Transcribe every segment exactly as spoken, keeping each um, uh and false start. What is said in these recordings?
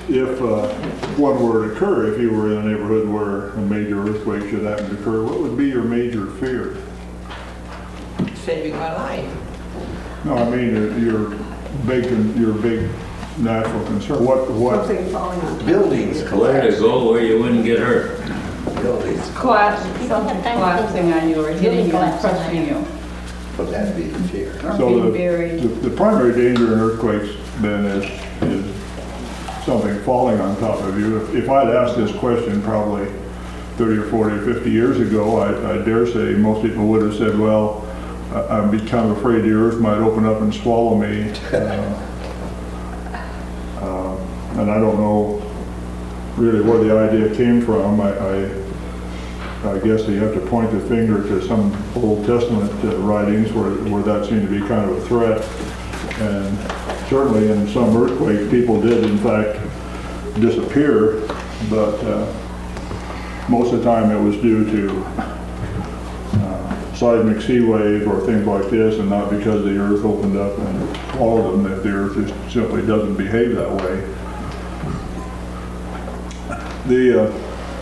if uh, one were to occur, if you were in a neighborhood where a major earthquake should happen to occur, what would be your major fear? Saving my life. No, I mean, your, your big, your big natural concern. What, what, Something falling on top. Buildings Where to collapse. go where you wouldn't get hurt. Buildings. Collapse, something collapsing on you or hitting you and collapsing on crushing you. you. But that'd be the fear. Or so being the, buried. the, the primary danger in earthquakes then is, is something falling on top of you. If, if I'd asked this question probably thirty or forty or fifty years ago, I, I dare say most people would have said, well, I- I'm kind of afraid the earth might open up and swallow me. Uh, uh, and I don't know really where the idea came from. I, I, I guess you have to point the finger to some Old Testament uh, writings where, where that seemed to be kind of a threat. And certainly in some earthquakes, people did in fact disappear, but uh, most of the time it was due to uh, seismic sea wave or things like this, and not because the earth opened up and swallowed them, that the earth just simply doesn't behave that way. The uh,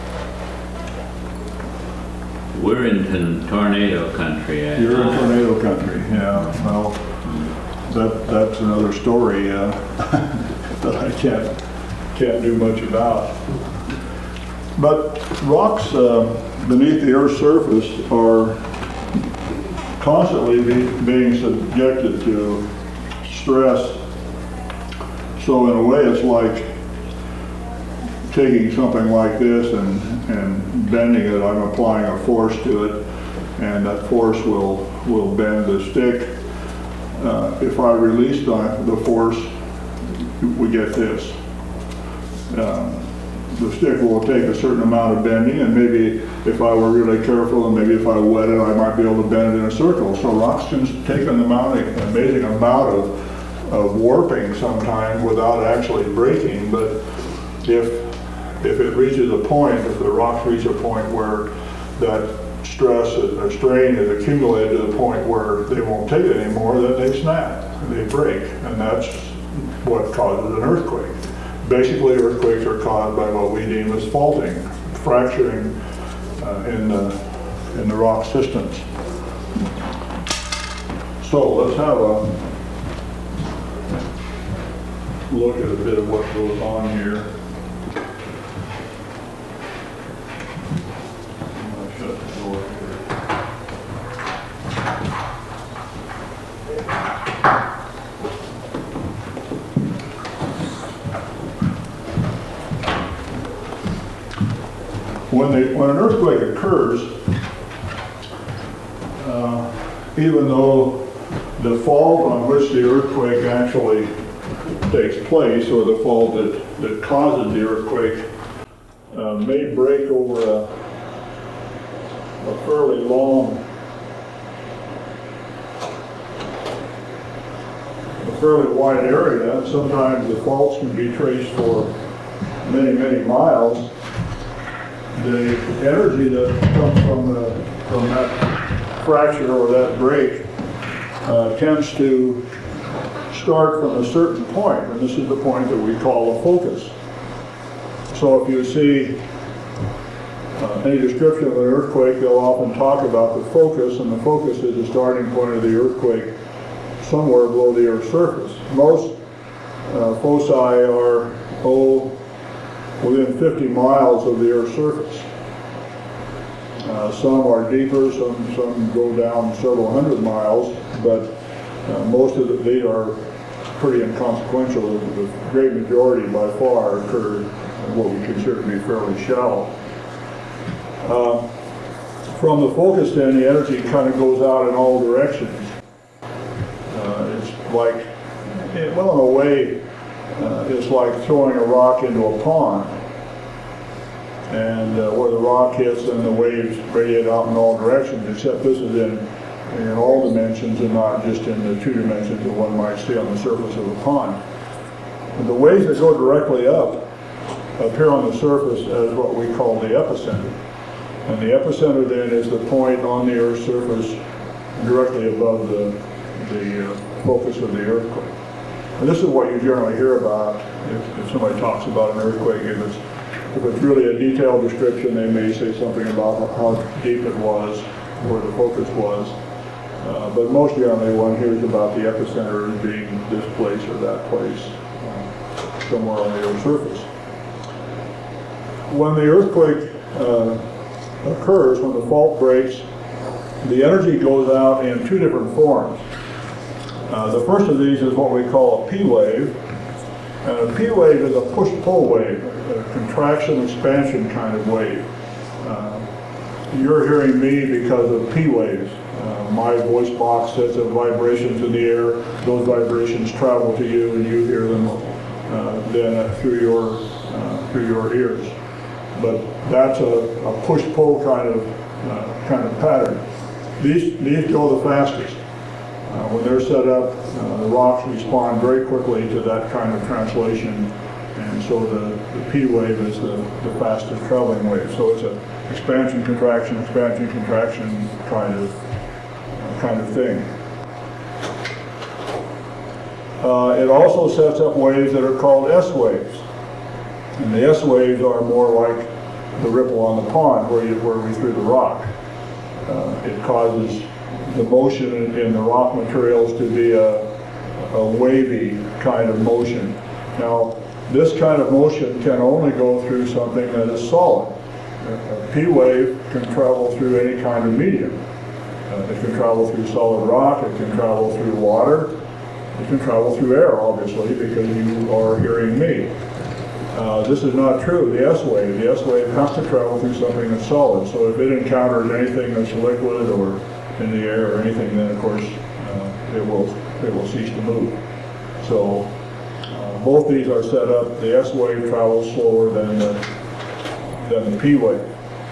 We're in tornado country. eh? You're in tornado country, yeah. Well, that, that's another story uh, that I can't, can't do much about. But rocks uh, beneath the Earth's surface are constantly be, being subjected to stress. So in a way, it's like taking something like this and, and bending it. I'm applying a force to it, and that force will, will bend the stick. Uh, if I release the, the force, we get this. Um, the stick will take a certain amount of bending, and maybe if I were really careful and maybe if I wet it, I might be able to bend it in a circle. So rocks can take an amount, an amazing amount of, of warping sometimes without actually breaking. But if if it reaches a point, if the rocks reach a point where that stress or strain is accumulated to the point where they won't take it anymore, then they snap, they break, and that's what causes an earthquake. Basically, earthquakes are caused by what we deem as faulting, fracturing uh, in the in the rock systems. So let's have a look at a bit of what goes on here. When, they, when an earthquake occurs, uh, even though the fault on which the earthquake actually takes place, or the fault that, that causes the earthquake, uh, may break over a, a fairly long, a fairly wide area. Sometimes the faults can be traced for many, many miles. The energy that comes from the from that fracture or that break uh, tends to start from a certain point, and this is the point that we call a focus. So if you see uh, any description of an earthquake, they'll often talk about the focus, and the focus is the starting point of the earthquake somewhere below the Earth's surface. Most uh, foci are, oh, within fifty miles of the Earth's surface. Uh, some are deeper, some some go down several hundred miles, but uh, most of the, they are pretty inconsequential. The great majority by far occur in what we consider to be fairly shallow. Uh, from the focus then, the energy kind of goes out in all directions. Uh, it's like, well, in a way, uh, it's like throwing a rock into a pond. And uh, where the rock hits and the waves radiate out in all directions, except this is in, in all dimensions and not just in the two dimensions that one might see on the surface of a pond. And the waves that go directly up appear on the surface as what we call the epicenter. And the epicenter then is the point on the Earth's surface directly above the, the uh, focus of the earthquake. And this is what you generally hear about if, if somebody talks about an earthquake. If it's, if it's really a detailed description, they may say something about how deep it was, where the focus was. Uh, but most generally one hears about the epicenter as being this place or that place, uh, somewhere on the Earth's surface. When the earthquake uh, occurs, when the fault breaks, the energy goes out in two different forms. Uh, the first of these is what we call a P wave. And a P wave is a push-pull wave, a contraction-expansion kind of wave. Uh, you're hearing me because of P waves. Uh, my voice box sets of vibrations in the air. Those vibrations travel to you, and you hear them uh, then uh, through your uh, through your ears. But that's a, a push-pull kind of uh, kind of pattern. These these go the fastest. Uh, when they're set up, uh, the rocks respond very quickly to that kind of translation, and so the, the P wave is the, the fastest traveling wave. So it's an expansion, contraction, expansion, contraction kind of uh, kind of thing. Uh, it also sets up waves that are called S waves, and the S waves are more like the ripple on the pond where you where we threw the rock. Uh, it causes the motion in, in the rock materials to be a, a wavy kind of motion. Now, this kind of motion can only go through something that is solid. A, a P wave can travel through any kind of medium. Uh, it can travel through solid rock, it can travel through water, it can travel through air, obviously, because you are hearing me. Uh, this is not true, the S wave. The S wave has to travel through something that's solid. So if it encounters anything that's liquid or in the air or anything, then of course uh, it will it will cease to move. So uh, both these are set up. The S wave travels slower than the than the P wave.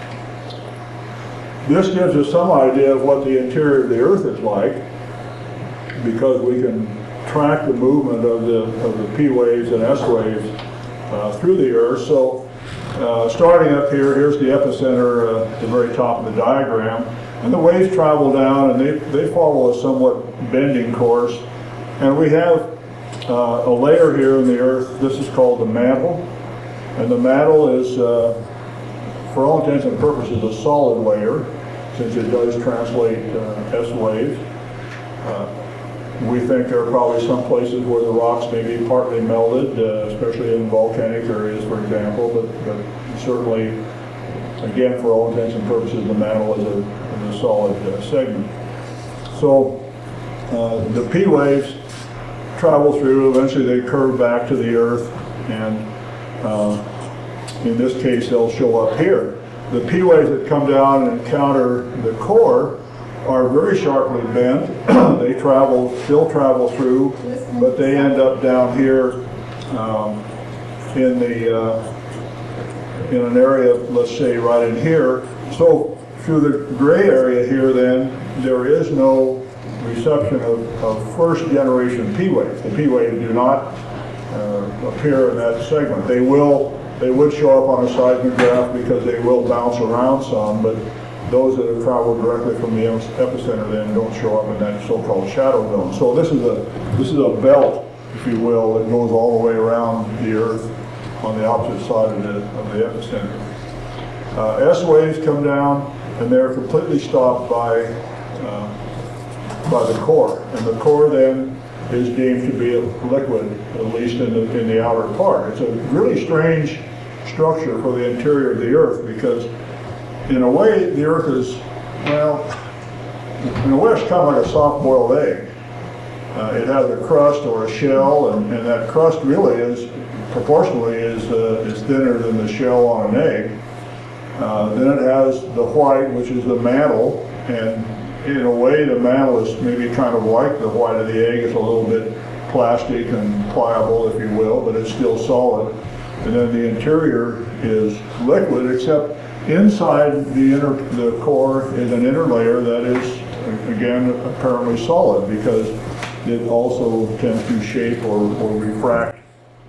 This gives us some idea of what the interior of the Earth is like, because we can track the movement of the of the P waves and S waves uh, through the Earth. So uh, starting up here, here's the epicenter uh, at the very top of the diagram. And the waves travel down, and they, they follow a somewhat bending course. And we have uh, a layer here in the Earth. This is called the mantle. And the mantle is, uh, for all intents and purposes, a solid layer, since it does translate uh, S waves. Uh, we think there are probably some places where the rocks may be partly melted, uh, especially in volcanic areas, for example. But, but certainly, again, for all intents and purposes, the mantle is a a solid uh, segment. So uh, the P waves travel through, eventually they curve back to the Earth, and uh, in this case they'll show up here. The P waves that come down and encounter the core are very sharply bent. They travel, still travel through, but they end up down here um, in the uh, in an area, let's say right in here. So through the gray area here, then, there is no reception of, of first generation P waves. The P waves do not uh, appear in that segment. They will, they would show up on a seismograph because they will bounce around some, but those that have traveled directly from the epicenter then don't show up in that so-called shadow zone. So this is a this is a belt, if you will, that goes all the way around the Earth on the opposite side of the, of the epicenter. Uh, S waves come down, and they're completely stopped by uh, by the core, and the core then is deemed to be liquid, at least in the in the outer part. It's a really strange structure for the interior of the Earth, because in a way the Earth is, well, in a way it's kind of like a soft-boiled egg. Uh, it has a crust or a shell, and, and that crust really is proportionally is uh, is thinner than the shell on an egg. Uh, then it has the white, which is the mantle, and in a way the mantle is maybe kind of like the white of the egg. It's a little bit plastic and pliable, if you will, but it's still solid. And then the interior is liquid, except inside the inner the core is an inner layer that is, again, apparently solid, because it also tends to shape or, or refract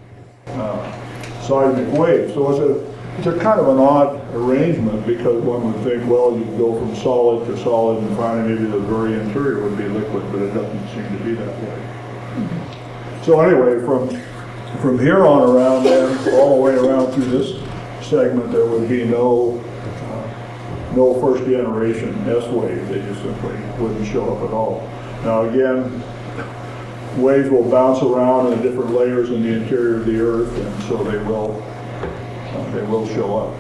uh, seismic waves. So it's a It's a kind of an odd arrangement, because one would think, well, you go from solid to solid and finally maybe the very interior would be liquid, but it doesn't seem to be that way. So so anyway, from, from here on around then, all the way around through this segment, there would be no, uh, no first generation S wave. They just simply wouldn't show up at all. Now again, waves will bounce around in different layers in the interior of the earth, and so they will, uh, they will show up.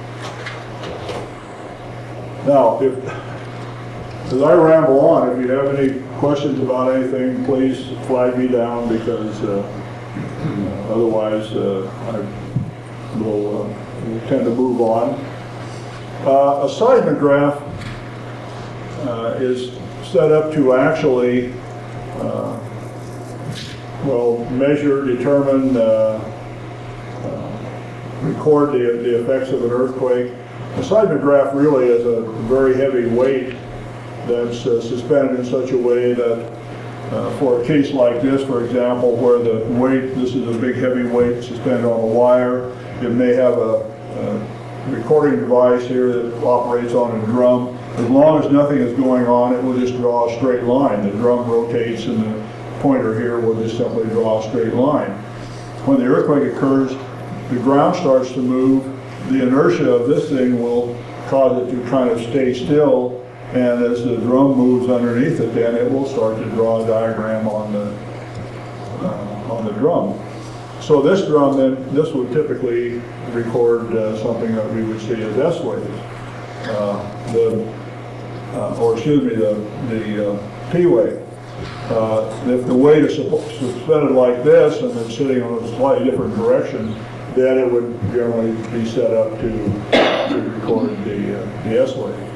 Now, if, as I ramble on, if you have any questions about anything, please flag me down, because uh, uh, otherwise uh, I will, uh, will tend to move on. Uh, a seismograph uh, is set up to actually uh, well, measure, determine, uh, uh, record the, the effects of an earthquake. A seismograph really is a very heavy weight that's uh, suspended in such a way that uh, for a case like this, for example, where the weight, this is a big heavy weight suspended on a wire, it may have a, a recording device here that operates on a drum. As long as nothing is going on, it will just draw a straight line. The drum rotates and the pointer here will just simply draw a straight line. When the earthquake occurs, the ground starts to move. The inertia of this thing will cause it to kind of stay still, and as the drum moves underneath it, then it will start to draw a diagram on the uh, on the drum. So this drum, then, this would typically record uh, something that we would see as S waves. Uh, the uh, or excuse me, the the uh, P wave. Uh, if the weight is suspended like this and it's sitting in a slightly different direction, then it would generally be set up to, to record the, uh, the S wave.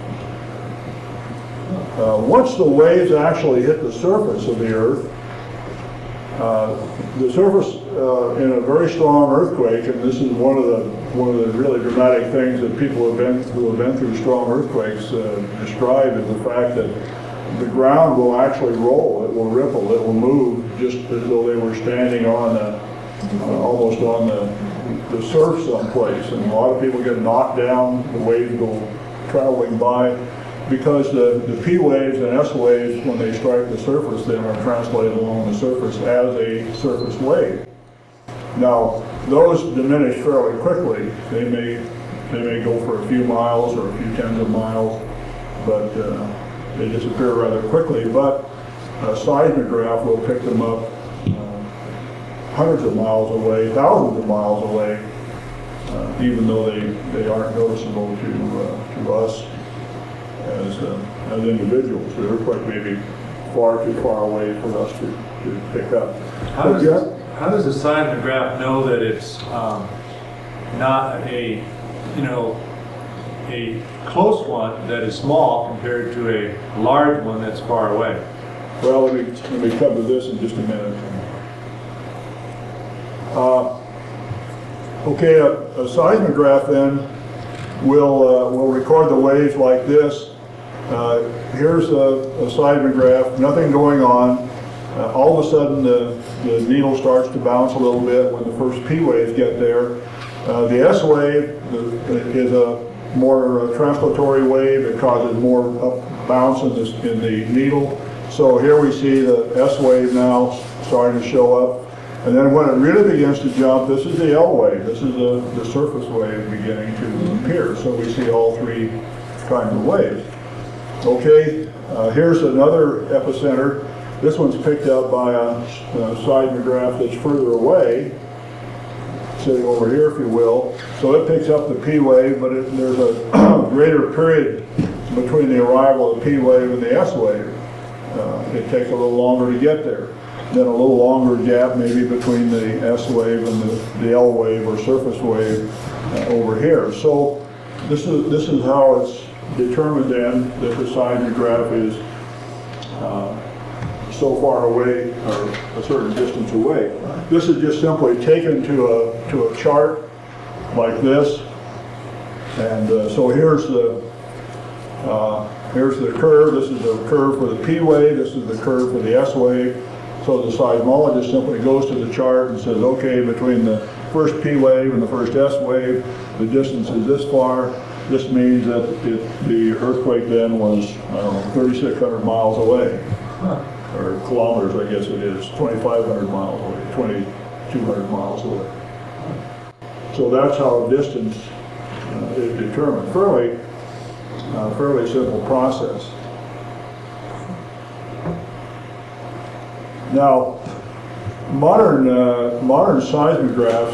Uh, once the waves actually hit the surface of the Earth, uh, the surface uh, in a very strong earthquake, and this is one of the one of the really dramatic things that people have been who have been through strong earthquakes uh, describe, is the fact that the ground will actually roll, it will ripple, it will move just as though they were standing on a, uh, almost on the, the surf someplace. And a lot of people get knocked down, the waves go traveling by, because the, the P waves and S waves, when they strike the surface, then are translated along the surface as a surface wave. Now, those diminish fairly quickly. They may, they may go for a few miles or a few tens of miles, but uh, they disappear rather quickly, but a seismograph will pick them up uh, hundreds of miles away, thousands of miles away, uh, even though they, they aren't noticeable to, uh, to us as, uh, as individuals. The earthquake may be far too far away for us to, to pick up. How But does, yeah, how does the seismograph know that it's um, not a, you know, a close one that is small compared to a large one that's far away? Well, let me, let me come to this in just a minute. Uh, okay, a, a seismograph then will, uh, will record the waves like this. Uh, here's a, a seismograph, nothing going on. Uh, all of a sudden the, the needle starts to bounce a little bit when the first P waves get there. Uh, the S wave the, is a more uh, translatory wave. It causes more up bounce in, this, in the needle. So here we see the S wave now starting to show up. And then when it really begins to jump, this is the L wave. This is the, the surface wave beginning to appear. So we see all three kinds of waves. Okay, uh, here's another epicenter. This one's picked up by a, a seismograph that's further away, sitting over here, if you will. So it picks up the P wave, but it, there's a greater period between the arrival of the P wave and the S wave. Uh, it takes a little longer to get there. Then a little longer gap maybe between the S wave and the, the L wave or surface wave uh, over here. So this is this is how it's determined then that the seismograph is uh, so far away or a certain distance away. This is just simply taken to a to a chart like this, and uh, so here's the uh, here's the curve. This is the curve for the P wave. This is the curve for the S wave. So the seismologist simply goes to the chart and says, okay, between the first P wave and the first S wave, the distance is this far. This means that it, the earthquake then was, I don't know, thirty-six hundred miles away. Huh. or kilometers, I guess it is, twenty-five hundred miles away, twenty-two hundred miles away. So that's how distance uh, is determined. Fairly, uh, fairly simple process. Now, modern uh, modern seismographs,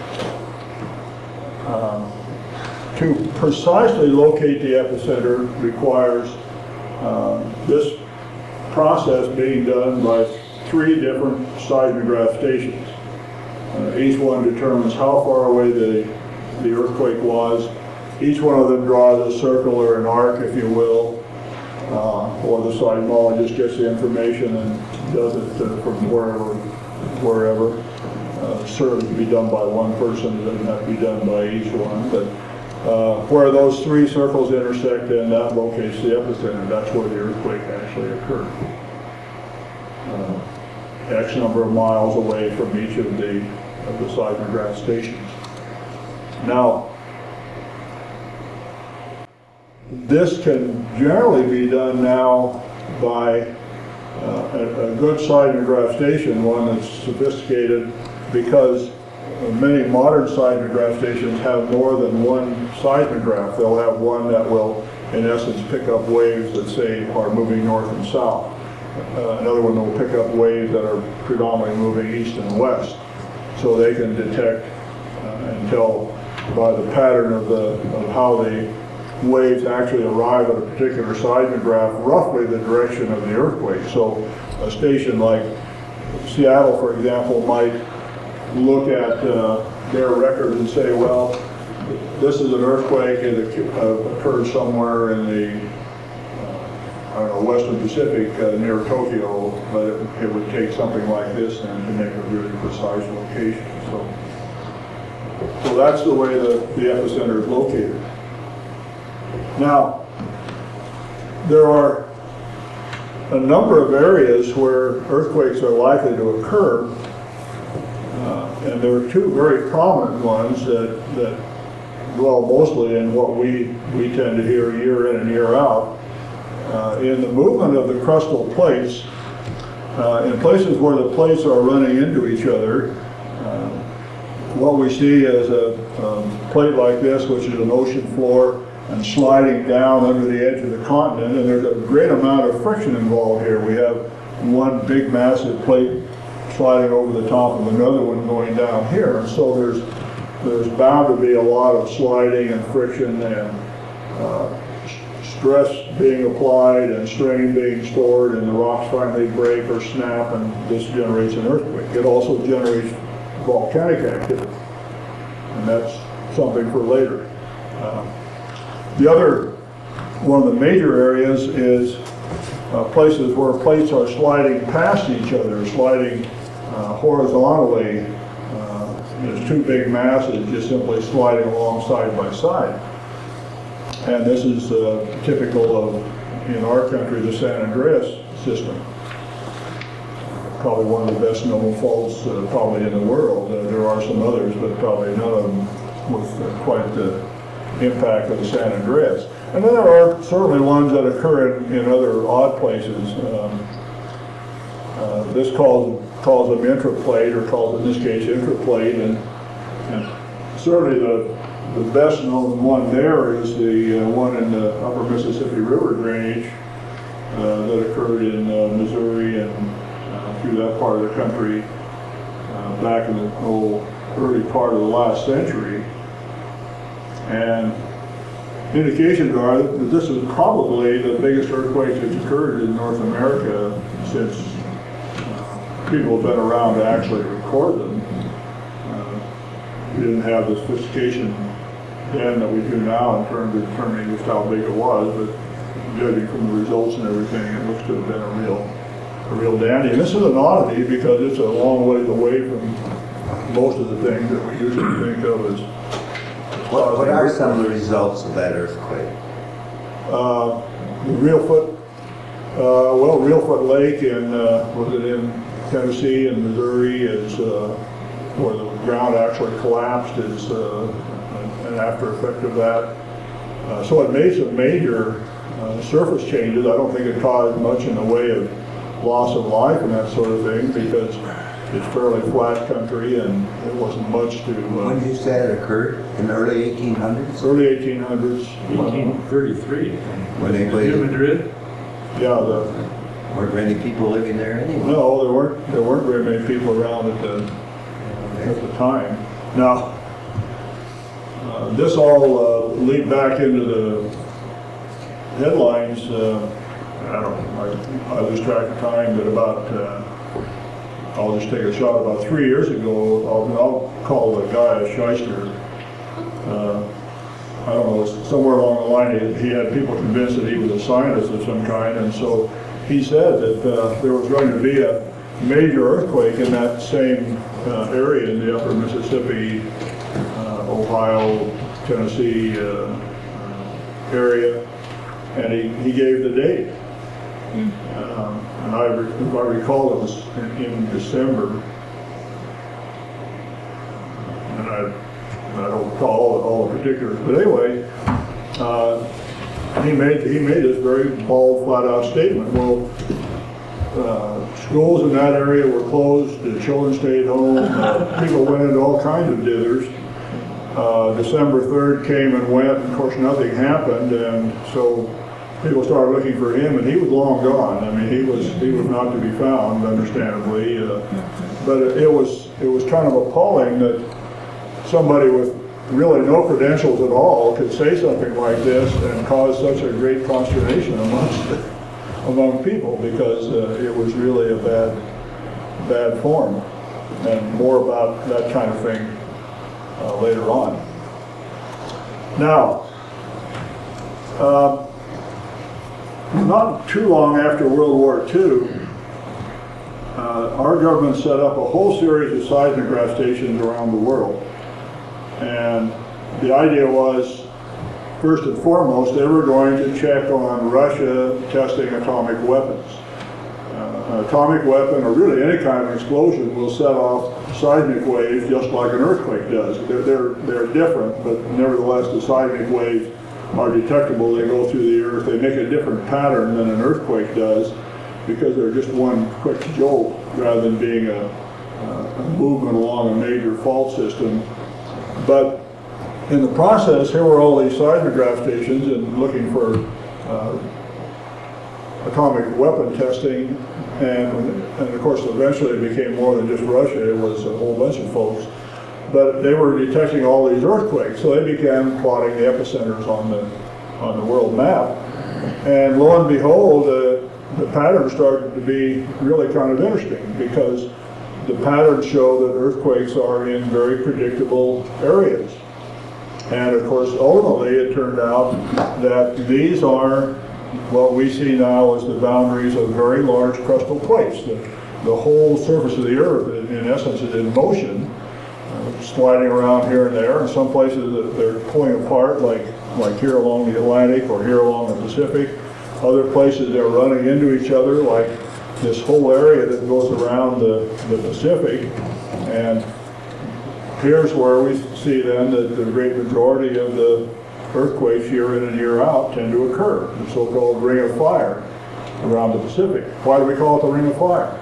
um, to precisely locate the epicenter requires uh, this process being done by three different seismograph stations. Uh, each one determines how far away the, the earthquake was. Each one of them draws a circle or an arc, if you will, uh, or the seismologist gets the information and does it uh, from wherever, wherever. Uh, serves to be done by one person, it doesn't have to be done by each one. But uh, where those three circles intersect, then that locates the epicenter. That's where the earthquake actually occurred. Uh, X number of miles away from each of the, of the seismograph stations. Now, this can generally be done now by uh, a, a good seismograph station, one that's sophisticated, because many modern seismograph stations have more than one seismograph. They'll have one that will, in essence, pick up waves that, say, are moving north and south. Uh, another one will pick up waves that are predominantly moving east and west. So they can detect uh, and tell by the pattern of, the, of how the waves actually arrive at a particular seismograph, roughly the direction of the earthquake. So a station like Seattle, for example, might look at uh, their records and say, well, this is an earthquake, it uh, occurred somewhere in the, uh, I don't know, Western Pacific uh, near Tokyo, but it, it would take something like this then to make a really precise location. So, so that's the way the, the epicenter is located. Now, there are a number of areas where earthquakes are likely to occur, uh, and there are two very prominent ones that, that dwell mostly in what we, we tend to hear year in and year out. Uh, in the movement of the crustal plates, uh, in places where the plates are running into each other, uh, what we see is a um, plate like this, which is an ocean floor, and sliding down under the edge of the continent, and there's a great amount of friction involved here. We have one big massive plate sliding over the top of another one going down here, and so there's there's bound to be a lot of sliding and friction and uh, stress being applied and strain being stored, and the rocks finally break or snap, and this generates an earthquake. It also generates volcanic activity, and that's something for later. Uh, The other, one of the major areas is uh, places where plates are sliding past each other, sliding uh, horizontally. Uh, there's two big masses just simply sliding along side by side. And this is uh, typical of, in our country, the San Andreas system. Probably one of the best known faults uh, probably in the world. Uh, there are some others, but probably none of them with uh, quite the impact of the San Andreas. And then there are certainly ones that occur in, in other odd places. Um, uh, this calls calls them intraplate, or calls in this case intraplate, and, and certainly the the best known one there is the uh, one in the upper Mississippi River drainage uh, that occurred in uh, Missouri and uh, through that part of the country uh, back in the whole early part of the last century. And indications are that this is probably the biggest earthquake that's occurred in North America since uh, people have been around to actually record them. Uh, we didn't have the sophistication then that we do now in terms of determining just how big it was, but judging from the results and everything, it looks to have been a real, a real dandy. And this is an oddity because it's a long ways away from most of the things that we usually think of as What, what are some of the results of that earthquake? Uh, the Reelfoot, uh, well, Reelfoot Lake in, uh, was it in Tennessee and Missouri is uh, where the ground actually collapsed is uh, an after effect of that. Uh, so it made some major uh, surface changes. I don't think it caused much in the way of loss of life and that sort of thing because it's fairly flat country and there wasn't much to, When uh, did you say it occurred? In the early eighteen hundreds? early eighteen hundreds. eighteen thirty-three. When they New played, Madrid? Yeah, the, weren't many people living there anyway? no, there weren't, there weren't very many people around at the, at the time. Now, uh, this all uh, lead back into the headlines, uh, I don't know, I, I lose track of time, but about, uh, I'll just take a shot, about three years ago, I'll, I'll call the guy a shyster. Uh, I don't know, somewhere along the line, he, he had people convinced that he was a scientist of some kind, and so he said that uh, there was going to be a major earthquake in that same uh, area in the upper Mississippi, uh, Ohio, Tennessee uh, uh, area, and he, he gave the date. Um, and I, re- if I recall, it was in, in December, and I, I don't recall all, all the particulars, but anyway, uh, he made he made this very bald, flat-out statement. Well, uh, schools in that area were closed, the children stayed home, uh, people went into all kinds of dithers. Uh, December third came and went, and of course nothing happened, and so people started looking for him, and he was long gone. I mean, he was he was not to be found, understandably. Uh, but it, it was it was kind of appalling that somebody with really no credentials at all could say something like this and cause such a great consternation amongst among people, because uh, it was really a bad bad form. And more about that kind of thing uh, later on. Now. Uh, Not too long after World War Two, uh, our government set up a whole series of seismograph stations around the world. And the idea was, first and foremost, they were going to check on Russia testing atomic weapons. Uh, an atomic weapon, or really any kind of explosion, will set off seismic waves just like an earthquake does. They're, they're, they're different, but nevertheless the seismic waves are detectable. They go through the earth. They make a different pattern than an earthquake does because they're just one quick jolt rather than being a, a movement along a major fault system. But in the process, here were all these seismograph stations and looking for uh, atomic weapon testing, and, and of course eventually it became more than just Russia. It was a whole bunch of folks. But they were detecting all these earthquakes, so they began plotting the epicenters on the on the world map. And lo and behold, uh, the patterns started to be really kind of interesting, because the patterns show that earthquakes are in very predictable areas. And of course, ultimately, it turned out that these are what we see now as the boundaries of very large crustal plates. The, the whole surface of the earth, in, in essence, is in motion, sliding around here and there. In some places they're pulling apart, like like here along the Atlantic or here along the Pacific. Other places they're running into each other, like this whole area that goes around the, the Pacific. And here's where we see then that the great majority of the earthquakes year in and year out tend to occur, the so-called Ring of Fire around the Pacific. Why do we call it the Ring of Fire?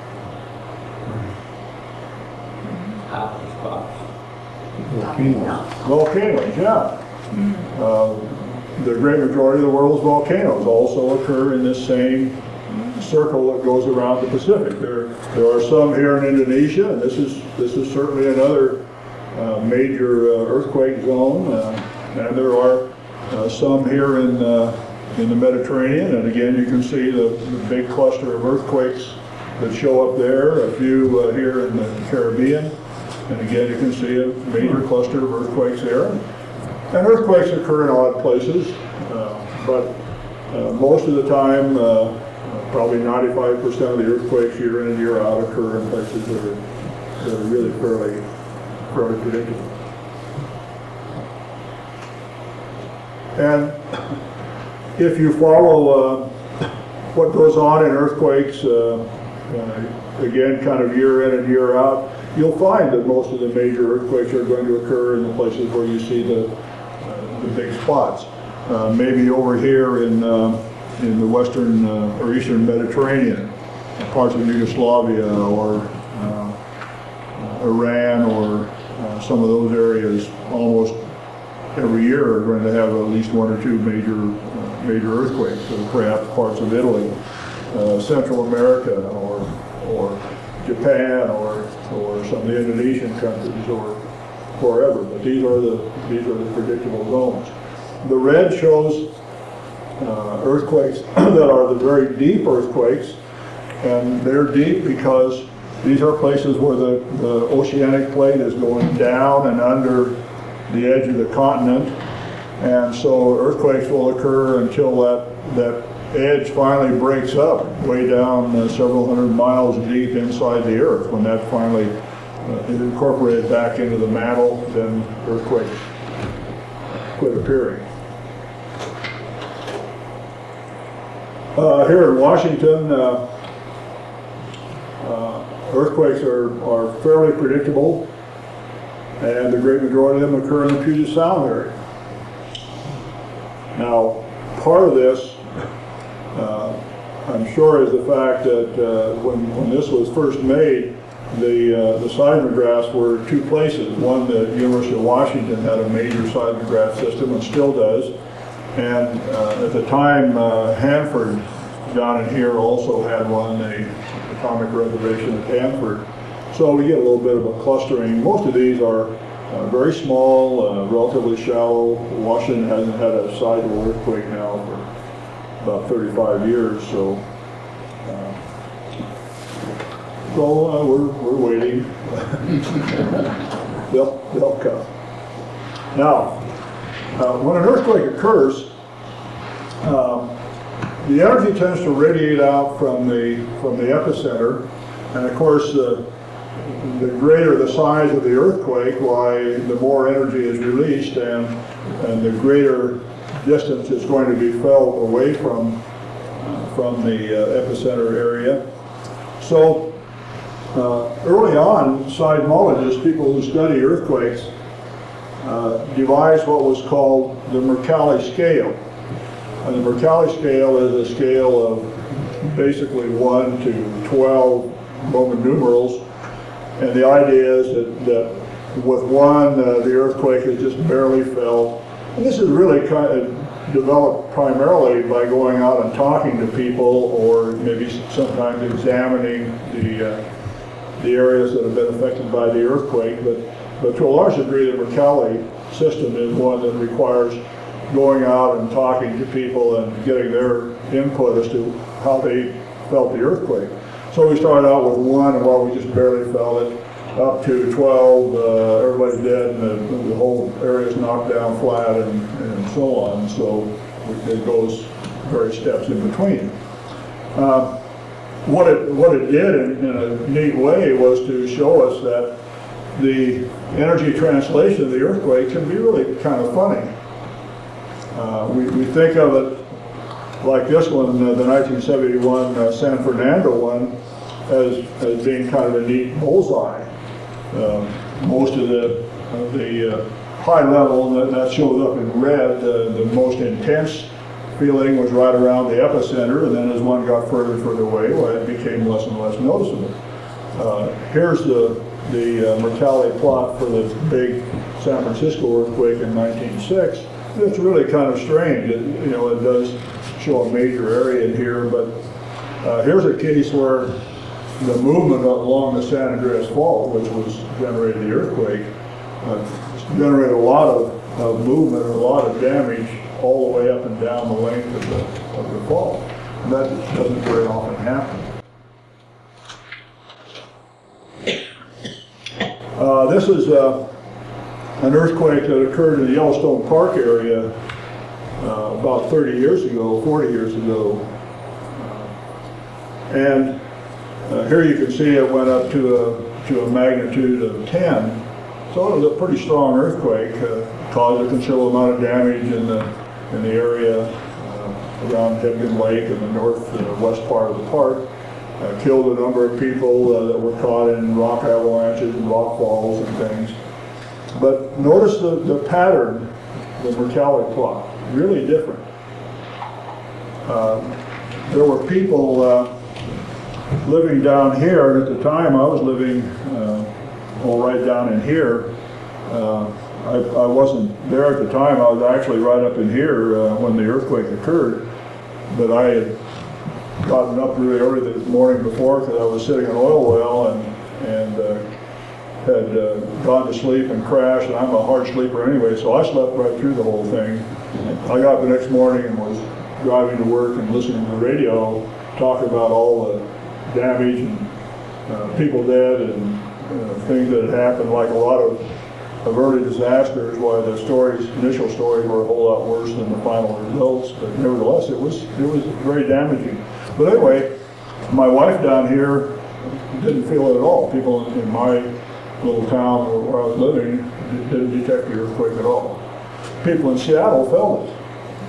Volcanoes, yeah. Uh, the great majority of the world's volcanoes also occur in this same circle that goes around the Pacific. There, there are some here in Indonesia, and this is this is certainly another uh, major uh, earthquake zone. Uh, and there are uh, some here in uh, in the Mediterranean, and again you can see the, the big cluster of earthquakes that show up there. A few uh, here in the Caribbean. And again, you can see a major cluster of earthquakes there. And earthquakes occur in odd places, uh, but uh, most of the time, uh, probably ninety-five percent of the earthquakes year in and year out occur in places that are, that are really fairly, fairly predictable. And if you follow uh, what goes on in earthquakes, uh, uh, again, kind of year in and year out, you'll find that most of the major earthquakes are going to occur in the places where you see the, uh, the big spots. Uh, maybe over here in, uh, in the western uh, or eastern Mediterranean, parts of Yugoslavia or uh, Iran or uh, some of those areas, almost every year are going to have at least one or two major uh, major earthquakes, or perhaps parts of Italy, uh, Central America, or or Japan, or or some of the Indonesian countries, or wherever. But these are the these are the predictable zones. The red shows uh, earthquakes that are the very deep earthquakes, and they're deep because these are places where the, the oceanic plate is going down and under the edge of the continent, and so earthquakes will occur until that, that edge finally breaks up way down uh, several hundred miles deep inside the earth. When that finally uh, is incorporated back into the mantle, then earthquakes quit appearing. Uh, here in Washington, uh, uh, earthquakes are, are fairly predictable, and the great majority of them occur in the Puget Sound area. Now, part of this, uh, I'm sure, is the fact that uh, when, when this was first made, the, uh, the seismographs were two places. One, the University of Washington had a major seismograph system and still does. And uh, at the time, uh, Hanford, down in here, also had one, the Atomic Reservation at Hanford. So we get a little bit of a clustering. Most of these are uh, very small, uh, relatively shallow. Washington hasn't had a sizable earthquake now for about thirty-five years, so uh, so uh, we're we're waiting. they'll they'll come. Now, uh, when an earthquake occurs, um, the energy tends to radiate out from the from the epicenter, and of course, the the greater the size of the earthquake, why the more energy is released, and and the greater distance is going to be felt away from uh, from the uh, epicenter area. So uh, early on, seismologists, people who study earthquakes, uh, devised what was called the Mercalli scale. And the Mercalli scale is a scale of basically one to twelve Roman numerals. And the idea is that, that with one, uh, the earthquake is just barely felt. And this is really kind of developed primarily by going out and talking to people, or maybe sometimes examining the uh, the areas that have been affected by the earthquake. But, but to a large degree, the Mercalli system is one that requires going out and talking to people and getting their input as to how they felt the earthquake. So we started out with one, and while we just barely felt it, up to twelve, uh, everybody's dead, and the, the whole area is knocked down flat, and, and so on. So it goes various steps in between. Uh, what it what it did in, in a neat way was to show us that the energy translation of the earthquake can be really kind of funny. Uh, we, we think of it like this one, uh, the nineteen seventy-one uh, San Fernando one, as, as being kind of a neat bullseye. Uh, most of the, uh, the uh, high level, that, that shows up in red, uh, the most intense feeling was right around the epicenter, and then as one got further and further away, well, it became less and less noticeable. Uh, here's the, the uh, Mercalli plot for the big San Francisco earthquake in nineteen oh six. It's really kind of strange. It, you know, it does show a major area in here, but uh, here's a case where the movement along the San Andreas Fault, which was generated the earthquake, uh, generated a lot of, of movement, a lot of damage all the way up and down the length of the, of the fault. And that doesn't very often happen. Uh, this is uh, an earthquake that occurred in the Yellowstone Park area uh, about thirty years ago, forty years ago. Uh, and uh, here you can see it went up to a, to a magnitude of ten. So it was a pretty strong earthquake, uh, caused a considerable amount of damage in the, in the area uh, around Hebgen Lake in the northwest uh, part of the park. Uh, killed a number of people uh, that were caught in rock avalanches and rock falls and things. But notice the, the pattern, the Mercalli plot, really different. Uh, there were people uh, living down here, and at the time I was living, uh, well, right down in here. Uh, I, I wasn't there at the time. I was actually right up in here uh, when the earthquake occurred. But I had gotten up really early the morning before because I was sitting in an oil well and, and uh, had uh, gone to sleep and crashed. And I'm a hard sleeper anyway, so I slept right through the whole thing. I got up the next morning and was driving to work and listening to the radio, talking about all the damage and uh, people dead and uh, things that had happened, like a lot of, of early disasters, why the stories, initial stories were a whole lot worse than the final results, but nevertheless it was, it was very damaging. But anyway, my wife down here didn't feel it at all. People in my little town where I was living didn't detect the earthquake at all. People in Seattle felt it.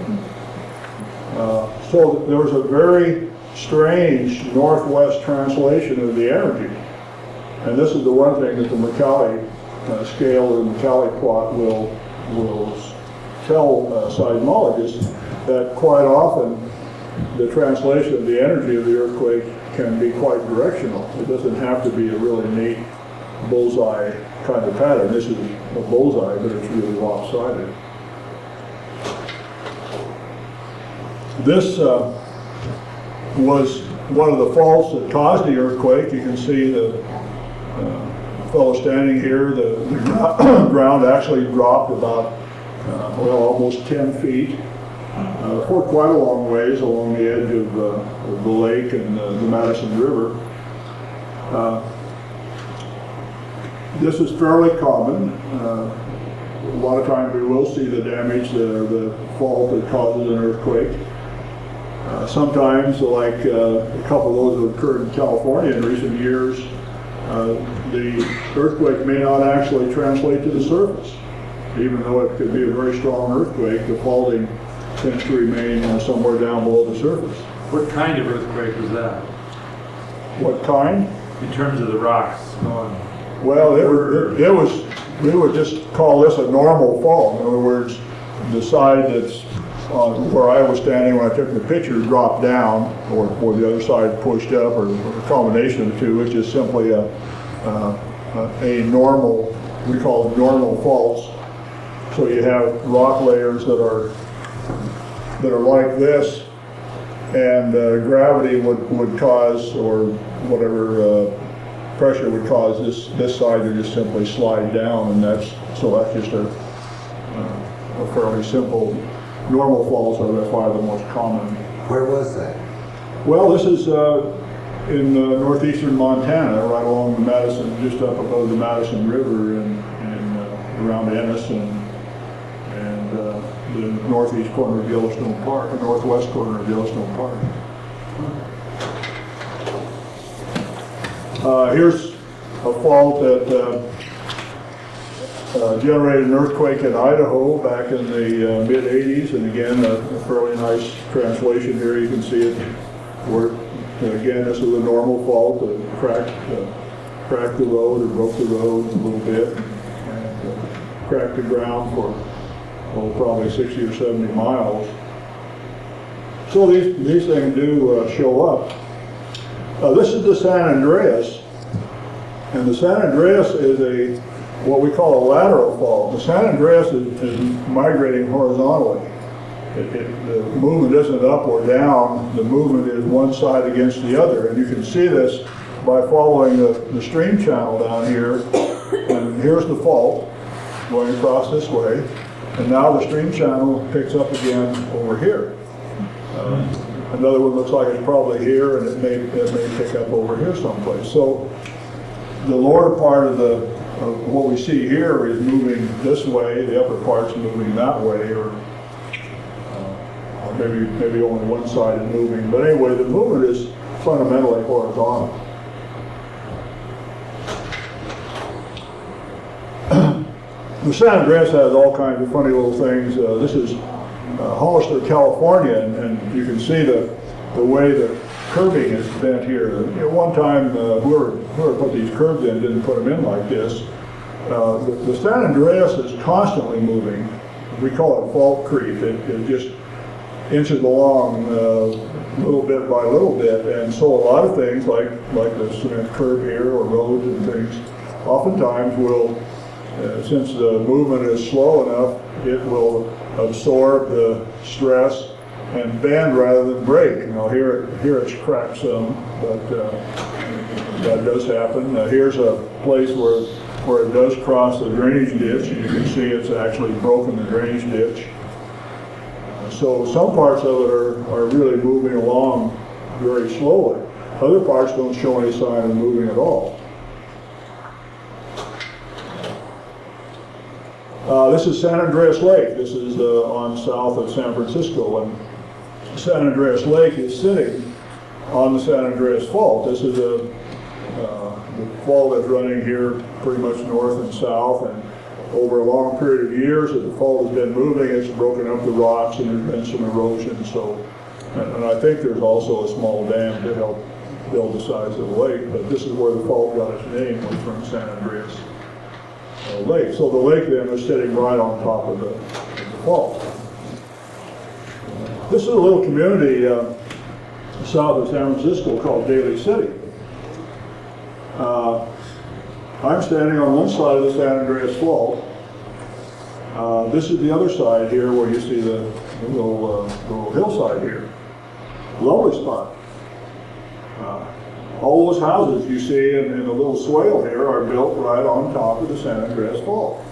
Uh, so there was a very strange northwest translation of the energy. And this is the one thing that the Mercalli uh, scale or the Mercalli plot will, will tell uh, seismologists that quite often the translation of the energy of the earthquake can be quite directional. It doesn't have to be a really neat bullseye kind of pattern. This is a bullseye, but it's really lopsided. This uh, was one of the faults that caused the earthquake. You can see the uh, fellow standing here. The, the ground actually dropped about, uh, well, almost ten feet uh, for quite a long ways along the edge of, uh, of the lake and uh, the Madison River. Uh, this is fairly common. Uh, a lot of times we will see the damage, the, the fault that causes an earthquake. Uh, sometimes, like uh, a couple of those that have occurred in California in recent years, uh, the earthquake may not actually translate to the surface. Even though it could be a very strong earthquake, the faulting tends to remain uh, somewhere down below the surface. What kind of earthquake was that? What kind? In terms of the rocks going? Well, it, it, it was, we would just call this a normal fault. In other words, the side that's Uh, where I was standing when I took the picture dropped down, or, or the other side pushed up, or, or a combination of the two, which is simply a, uh, a normal, we call them normal faults. So you have rock layers that are that are like this, and uh, gravity would, would cause, or whatever uh, pressure would cause this, this side to just simply slide down, and that's, so that's just a, uh, a fairly simple. Normal faults are by far the most common. Where was that? Well, this is uh, in uh, northeastern Montana, right along the Madison, just up above the Madison River, and, and uh, around Ennis, and, and uh, the northeast corner of Yellowstone Park, the northwest corner of Yellowstone Park. Uh, here's a fault that uh, Uh, generated an earthquake in Idaho back in the uh, mid eighties, and again a, a fairly nice translation here. You can see it where, uh, again, this is a normal fault, uh, cracked, uh, cracked the road or broke the road a little bit, and uh, cracked the ground for oh, probably sixty or seventy miles. So these, these things do uh, show up. Uh, this is the San Andreas, and the San Andreas is a what we call a lateral fault. The San Andreas is, is migrating horizontally. It, it, the movement isn't up or down, the movement is one side against the other. And you can see this by following the, the stream channel down here. And here's the fault going across this way. And now the stream channel picks up again over here. Uh, another one looks like it's probably here, and it may, it may pick up over here someplace. So the lower part of the Uh, what we see here is moving this way, the upper part's moving that way, or, uh, or maybe maybe only one side is moving. But anyway, the movement is fundamentally horizontal. The San Andreas has all kinds of funny little things. Uh, this is uh, Hollister, California, and, and you can see the the way the curbing is bent here. You know, one time, uh, whoever, whoever put these curbs in didn't put them in like this. Uh, the, the San Andreas is constantly moving. We call it fault creep. It, it just inches along uh, little bit by little bit. And so a lot of things like, like the cement curb here or roads and things, oftentimes will, uh, since the movement is slow enough, it will absorb the stress and bend rather than break. You know, here, here it's cracked some, but uh, that does happen. Uh, here's a place where, where it does cross the drainage ditch, and you can see it's actually broken the drainage ditch. Uh, so some parts of it are, are really moving along very slowly. Other parts don't show any sign of moving at all. Uh, this is San Andreas Lake. This is uh, on south of San Francisco, and San Andreas Lake is sitting on the San Andreas Fault. This is a uh, the fault that's running here pretty much north and south, and over a long period of years as the fault has been moving, it's broken up the rocks and there's been some erosion. So, and, and I think there's also a small dam to help build the size of the lake, but this is where the fault got its name, was from San Andreas uh, Lake. So the lake then is sitting right on top of the, of the fault. This is a little community uh, south of San Francisco called Daly City. Uh, I'm standing on one side of the San Andreas Fault. Uh, this is the other side here where you see the, the little, uh, the little hillside here. Lovely spot. Uh, all those houses you see in, in the little swale here are built right on top of the San Andreas Fault.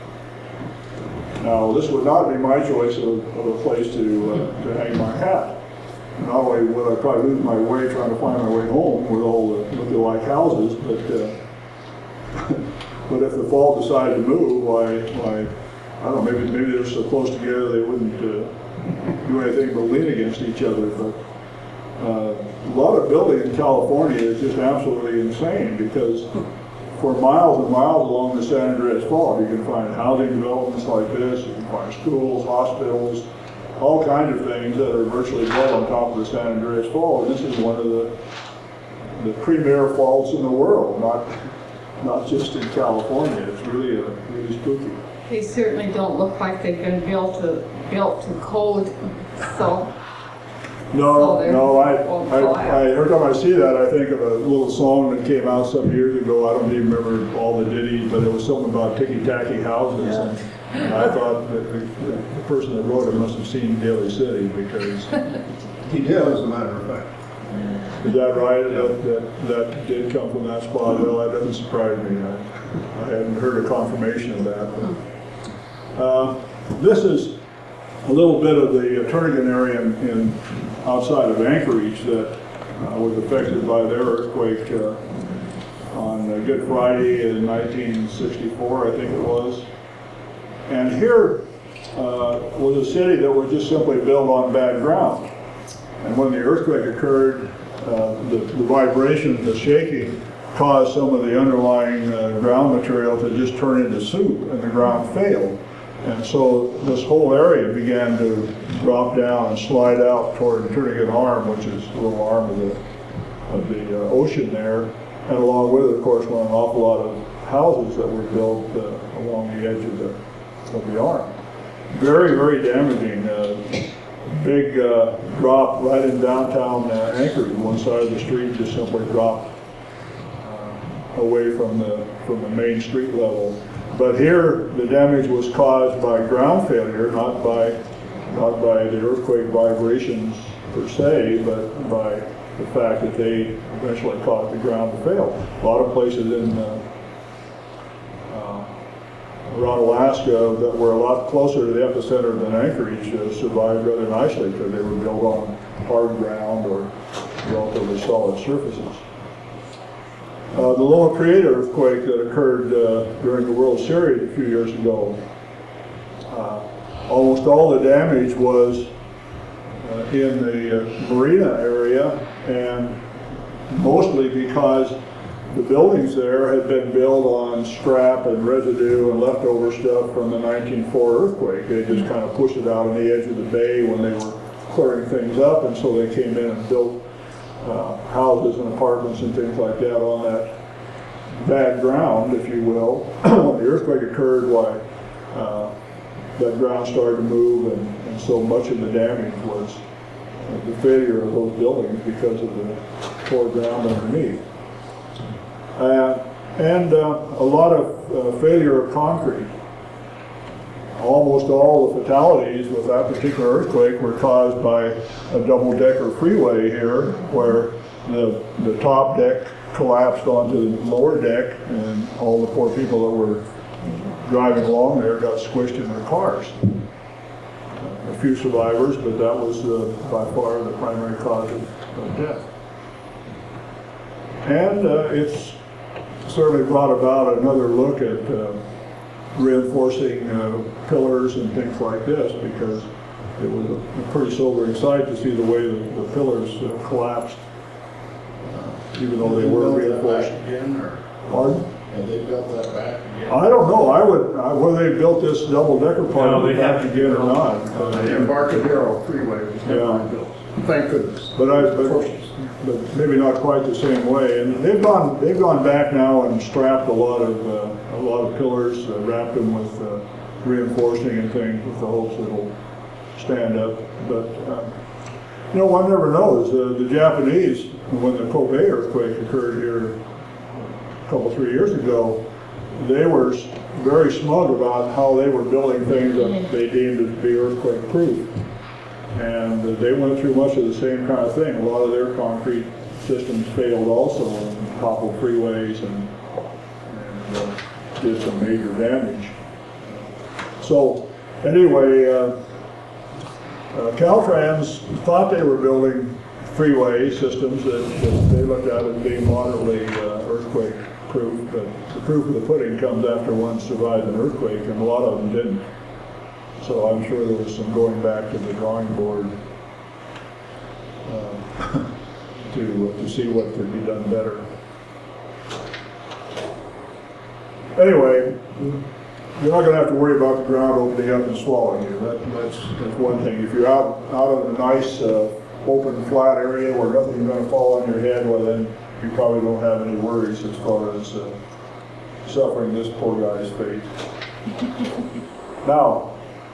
Now, this would not be my choice of, of a place to, uh, to hang my hat. Not only would I probably lose my way trying to find my way home with all the look-alike houses, but uh, but if the fault decided to move, why, why, I don't know, maybe maybe they're so close together they wouldn't uh, do anything but lean against each other. But uh, a lot of building in California is just absolutely insane, because for miles and miles along the San Andreas Fault, you can find housing developments like this, you can find schools, hospitals, all kinds of things that are virtually built on top of the San Andreas Fault. And this is one of the the premier faults in the world, not not just in California. It's really a, really spooky. They certainly don't look like they've been built to, built to code, so. No, So they're no, I, all I, flat. I, every time I see that, I think of a little song that came out some years ago. I don't even remember all the ditties, but it was something about ticky-tacky houses. And and I thought that the, the the person that wrote it must have seen Daly City, because He did, as a matter of fact. is that right? That, that, that did come from that spot? Well, that doesn't surprise me. I, I hadn't heard a confirmation of that. But, uh, this is a little bit of the Turnagain area in, in outside of Anchorage that uh, was affected by their earthquake uh, on uh, Good Friday in nineteen sixty-four, I think it was. And here uh, was a city that was just simply built on bad ground. And when the earthquake occurred, uh, the, the vibration, the shaking, caused some of the underlying uh, ground material to just turn into soup, and the ground failed. And so this whole area began to drop down and slide out toward Turnagain Arm, which is a little arm of the, of the uh, ocean there. And along with it, of course, went an awful lot of houses that were built uh, along the edge of the, of the arm. Very, very damaging. Uh, big uh, drop right in downtown uh, Anchorage. One side of the street just simply dropped uh, away from the, from the main street level. But here, the damage was caused by ground failure, not by not by the earthquake vibrations per se, but by the fact that they eventually caused the ground to fail. A lot of places in uh, uh, around Alaska that were a lot closer to the epicenter than Anchorage uh, survived rather nicely, because they were built on hard ground or relatively solid surfaces. Uh, the Loma Prieta earthquake that occurred uh, during the World Series a few years ago, uh, almost all the damage was uh, in the uh, marina area, and mostly because the buildings there had been built on scrap and residue and leftover stuff from the nineteen oh four earthquake. They just kind of pushed it out on the edge of the bay when they were clearing things up, and so they came in and built Uh, houses and apartments and things like that on that bad ground, if you will. When the earthquake occurred, why uh, that ground started to move, and, and so much of the damage was the failure of those buildings because of the poor ground underneath. Uh, and uh, a lot of uh, failure of concrete. Almost all the fatalities with that particular earthquake were caused by a double-decker freeway here, where the, the top deck collapsed onto the lower deck, and all the poor people that were driving along there got squished in their cars. A few survivors, but that was uh, by far the primary cause of, of death. And uh, it's certainly brought about another look at uh, reinforcing uh, pillars and things like this, because it was a, a pretty sobering sight to see the way the, the pillars uh, collapsed, uh, even though they were reinforced. Again, or Pardon? have they built that back again? I don't know. I would, I, whether they built this double-decker part No, they back haven't. again or not. Uh, Uh, The Embarcadero Freeway was never Yeah. rebuilt. Thank goodness. But I, but, but maybe not quite the same way. And they've gone, they've gone back now and strapped a lot of, uh, a lot of pillars, uh, wrapped them with uh, reinforcing and things with the hopes it'll stand up. But, um, you know, one never knows. Uh, the Japanese, when the Kobe earthquake occurred here a couple, three years ago, they were s- very smug about how they were building things that they deemed to be earthquake proof. And uh, they went through much of the same kind of thing. A lot of their concrete systems failed also, and toppled freeways and, and uh, did some major damage. So anyway, uh, uh, Caltrans thought they were building freeway systems that, that they looked at as being moderately uh, earthquake proof, but the proof of the pudding comes after one survived an earthquake, and a lot of them didn't. So I'm sure there was some going back to the drawing board uh, to, to see what could be done better. Anyway, you're not going to have to worry about the ground opening up and swallowing you. That, that's, that's one thing. If you're out, out in a nice, uh, open, flat area where nothing's going to fall on your head, well then you probably don't have any worries as far as uh, suffering this poor guy's fate. Now,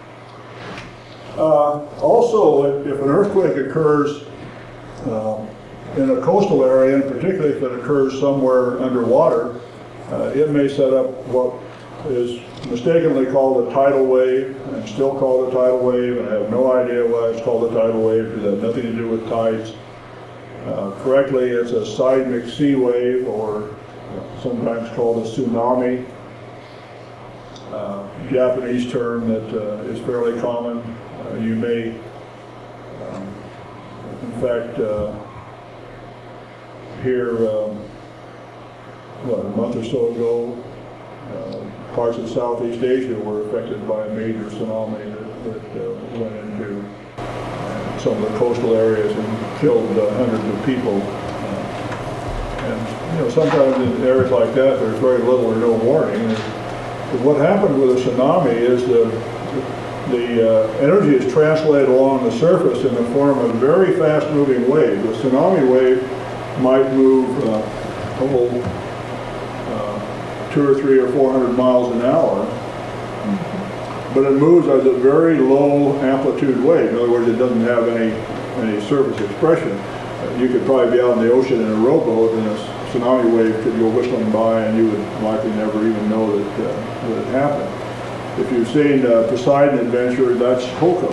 Uh, also, if, if an earthquake occurs um, in a coastal area, and particularly if it occurs somewhere underwater, uh, it may set up what is mistakenly called a tidal wave, and still called a tidal wave, and I have no idea why it's called a tidal wave, because it has nothing to do with tides. Uh, correctly, it's a seismic sea wave, or sometimes called a tsunami. Uh, Japanese term that uh, is fairly common. Uh, you may, um, in fact, uh, hear, um, what, a month or so ago, uh, parts of Southeast Asia were affected by a major tsunami that, that uh, went into uh, some of the coastal areas and killed uh, hundreds of people. Uh, and, you know, sometimes in areas like that, there's very little or no warning. And what happened with a tsunami is the The uh, energy is translated along the surface in the form of a very fast-moving wave. The tsunami wave might move uh, a whole uh, two or three or four hundred miles an hour, but it moves as a very low amplitude wave. In other words, it doesn't have any any surface expression. Uh, you could probably be out in the ocean in a rowboat, and a tsunami wave could go whistling by, and you would likely never even know that uh, that it happened. If you've seen uh, Poseidon Adventure, that's hokum.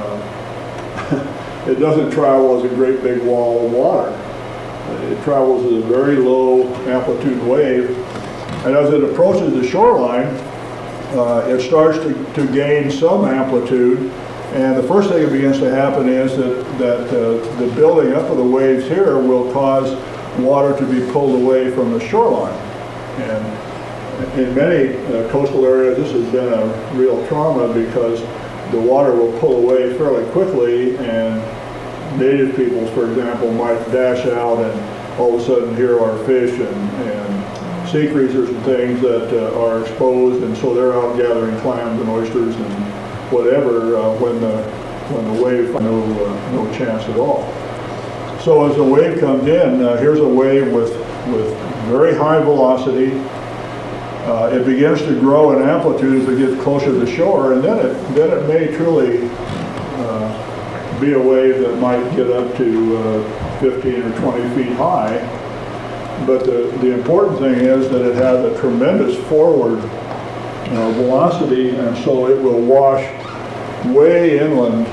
Uh, it doesn't travel as a great big wall of water. Uh, it travels as a very low amplitude wave, and as it approaches the shoreline, uh, it starts to, to gain some amplitude, and the first thing that begins to happen is that, that uh, the building up of the waves here will cause water to be pulled away from the shoreline. And in many uh, coastal areas, this has been a real trauma because the water will pull away fairly quickly, and native peoples, for example, might dash out, and all of a sudden here are fish and, and sea creatures and things that uh, are exposed, and so they're out gathering clams and oysters and whatever uh, when the when the wave no uh, no chance at all. So as the wave comes in, uh, here's a wave with with very high velocity. Uh, it begins to grow in amplitude as it gets closer to the shore, and then it then it may truly uh, be a wave that might get up to uh, fifteen or twenty feet high. But the, the important thing is that it has a tremendous forward uh, velocity, and so it will wash way inland,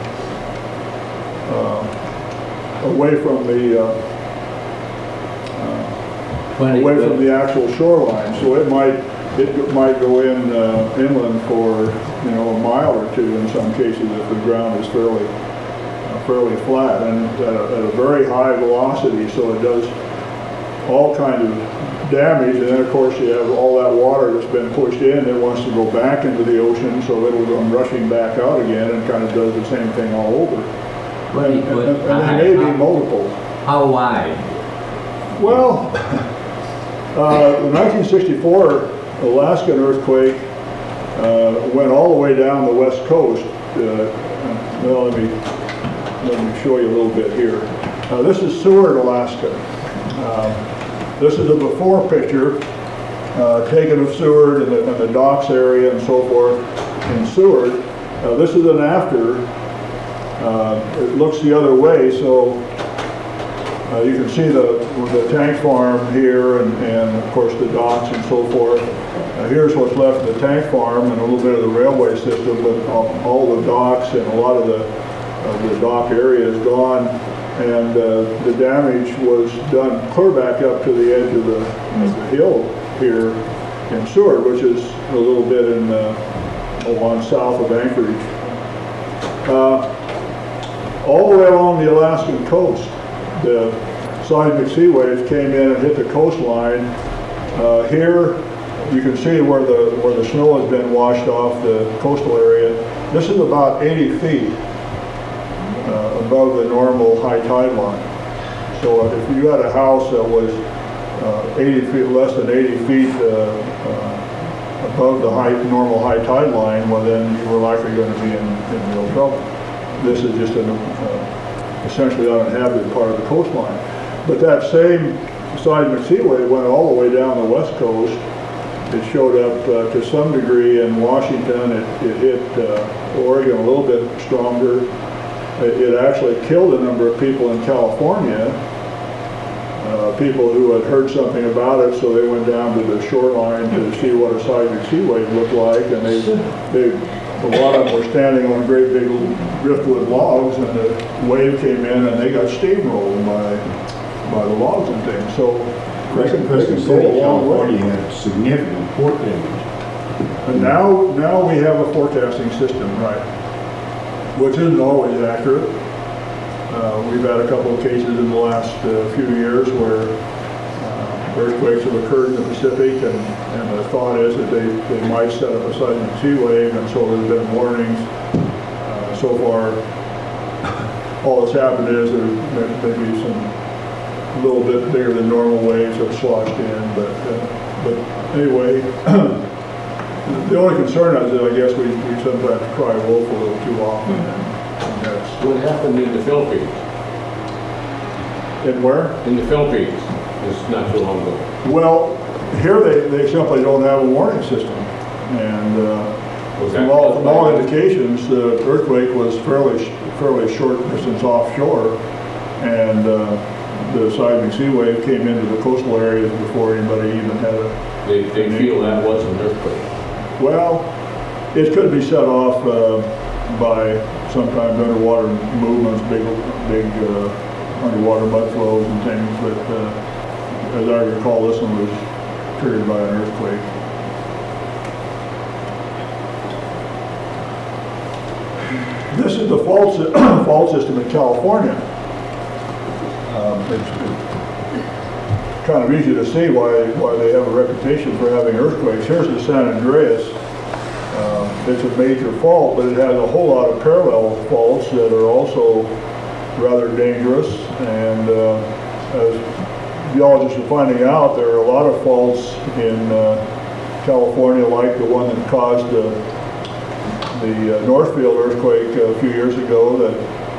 uh, away from the uh, Twenty away from foot. the actual shoreline. So it might it might go in uh, inland for you know a mile or two in some cases if the ground is fairly uh, fairly flat and at a, at a very high velocity. So it does all kind of damage, and then of course you have all that water that's been pushed in that wants to go back into the ocean, so it'll come rushing back out again and kind of does the same thing all over. Twenty And, foot and, and high. there may be How- multiple. How wide? Well, uh, the nineteen sixty-four Alaskan earthquake uh, went all the way down the west coast. Uh, well, let me let me show you a little bit here. Uh, this is Seward, Alaska. Um, this is a before picture uh, taken of Seward and the, and the docks area and so forth in Seward. Uh, this is an after. Uh, it looks the other way, so Uh, you can see the, the tank farm here and, and of course the docks and so forth. Uh, here's what's left of the tank farm and a little bit of the railway system, but all, all the docks and a lot of the, uh, the dock area is gone. And uh, the damage was done clear back up to the edge of the, of the hill here in Seward, which is a little bit in uh, along south of Anchorage. Uh, all the way along the Alaskan coast, the seismic sea waves came in and hit the coastline. Uh, here, you can see where the where the snow has been washed off the coastal area. This is about eighty feet uh, above the normal high tide line. So if you had a house that was uh, eighty feet, less than eighty feet uh, uh, above the high normal high tide line, well then you were likely going to be in, in real trouble. This is just an uh, essentially uninhabited part of the coastline. But that same seismic sea wave went all the way down the west coast. It showed up uh, to some degree in Washington. It, it hit uh, Oregon a little bit stronger. It, it actually killed a number of people in California, uh, people who had heard something about it, so they went down to the shoreline to see what a seismic sea wave looked like, and they, they a lot of them were standing on great big driftwood logs, and the wave came in and they got steamrolled by by the logs and things. So they can, they can go a long way. California had significant port damage. And now, now we have a forecasting system, right, which isn't always accurate. Uh, we've had a couple of cases in the last uh, few years where uh, earthquakes have occurred in the Pacific, and, and the thought is that they, they might set up a seismic sea wave, and so there's been warnings. Uh, so far, all that's happened is there's maybe some a little bit bigger than normal waves have sloshed in, but uh, but anyway, the only concern is that I guess we, we sometimes cry wolf a little too often, and, and that's What happened in the Philippines? and where? In the Philippines, it's not too long ago. Well, here they, they simply don't have a warning system, and uh, Was from that all, caused from by all the- indications, the earthquake was fairly fairly short distance offshore, and uh, the seismic sea wave came into the coastal areas before anybody even had a. They, they feel that was an earthquake. Well, it could be set off uh, by sometimes underwater movements, big big uh, underwater mud flows and things, but uh, as I recall, this one was triggered by an earthquake. This is the fault, sy- fault system in California. Um, it's, it's kind of easy to see why, why they have a reputation for having earthquakes. Here's the San Andreas. Uh, it's a major fault, but it has a whole lot of parallel faults that are also rather dangerous. And uh, as geologists are finding out, there are a lot of faults in uh, California, like the one that caused the, the uh, Northfield earthquake a few years ago, that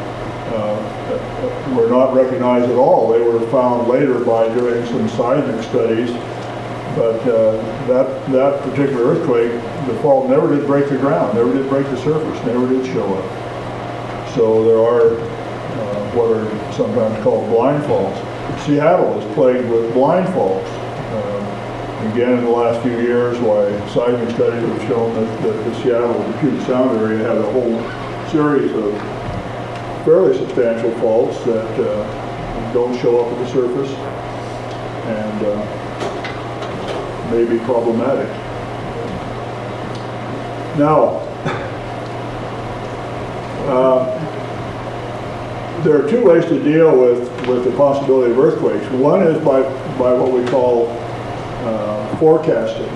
uh, were not recognized at all. They were found later by doing some seismic studies. But uh, that that particular earthquake, the fault never did break the ground, never did break the surface, never did show up. So there are uh, what are sometimes called blind faults. Seattle is plagued with blind faults. Uh, again, in the last few years, why seismic studies have shown that, that the Seattle Puget Sound area had a whole series of fairly substantial faults that uh, don't show up at the surface and uh, may be problematic. Now, uh, there are two ways to deal with, with the possibility of earthquakes. One is by, by what we call uh, forecasting.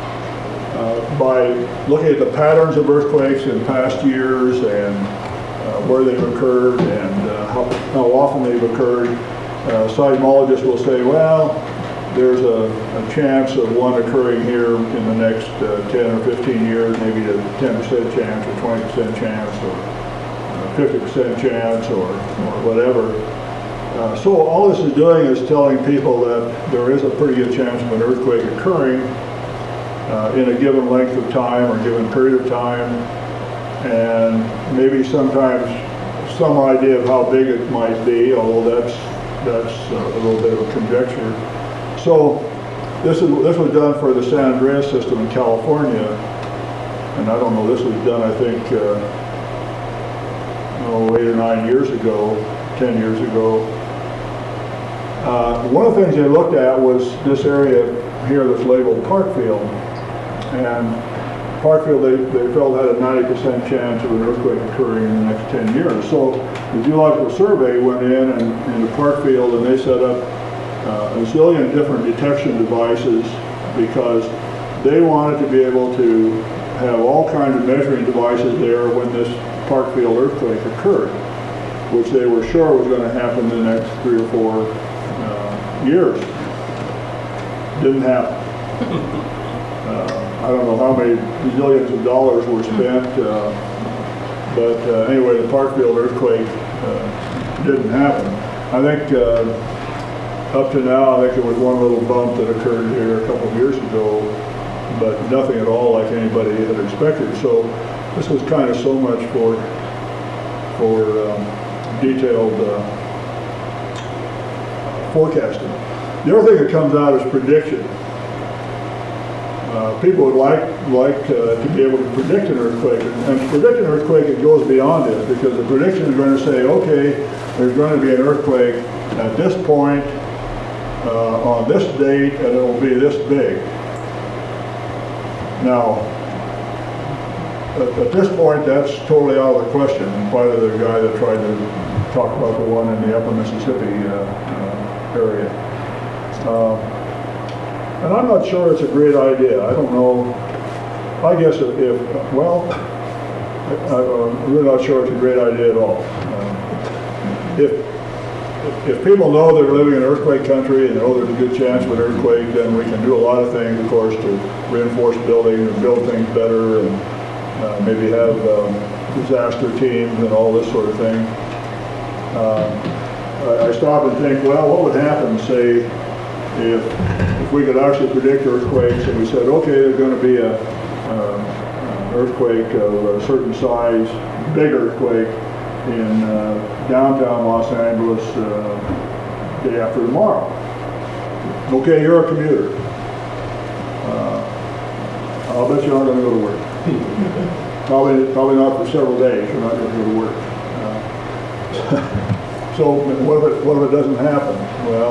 Uh, by looking at the patterns of earthquakes in past years and uh, where they've occurred and uh, how, how often they've occurred, uh, seismologists will say, well, there's a, a chance of one occurring here in the next uh, ten or fifteen years, maybe a ten percent chance or twenty percent chance or fifty percent chance or, or whatever. Uh, so all this is doing is telling people that there is a pretty good chance of an earthquake occurring uh, in a given length of time or given period of time, and maybe sometimes some idea of how big it might be, although that's, that's a little bit of a conjecture. So this is this was done for the San Andreas system in California, and I don't know, this was done I think uh, oh, eight or nine years ago, ten years ago. Uh, one of the things they looked at was this area here that's labeled Parkfield, and Parkfield they, they felt had a ninety percent chance of an earthquake occurring in the next ten years. So the Geological Survey went in and into Parkfield and they set up Uh, a zillion different detection devices because they wanted to be able to have all kinds of measuring devices there when this Parkfield earthquake occurred, which they were sure was going to happen in the next three or four uh, years. Didn't happen. uh, I don't know how many zillions of dollars were spent, uh, but uh, anyway, the Parkfield earthquake uh, didn't happen. I think uh, up to now, I think there was one little bump that occurred here a couple of years ago, but nothing at all like anybody had expected. So this was kind of so much for for um, detailed uh, forecasting. The other thing that comes out is prediction. Uh, people would like like uh, to be able to predict an earthquake, and to predict an earthquake, it goes beyond this because the prediction is going to say, okay, there's going to be an earthquake at this point. Uh, on this date, and it will be this big. Now, at, at this point, that's totally out of the question, in spite of the guy that tried to talk about the one in the upper Mississippi uh, uh, area. Uh, and I'm not sure it's a great idea. I don't know. I guess if, if well, I, I'm really not sure it's a great idea at all. Uh, if If people know they're living in earthquake country and know there's a good chance of an earthquake, then we can do a lot of things, of course, to reinforce buildings and build things better and uh, maybe have um, disaster teams and all this sort of thing. Uh, I, I stop and think, well, what would happen, say, if, if we could actually predict earthquakes and we said, okay, there's going to be a, uh, an earthquake of a certain size, big earthquake, in uh, downtown Los Angeles uh, day after tomorrow. Okay, you're a commuter. Uh, I'll bet you aren't going to go to work. probably, probably not for several days. You're not going to go to work. Uh, so what if it, what if it doesn't happen? Well,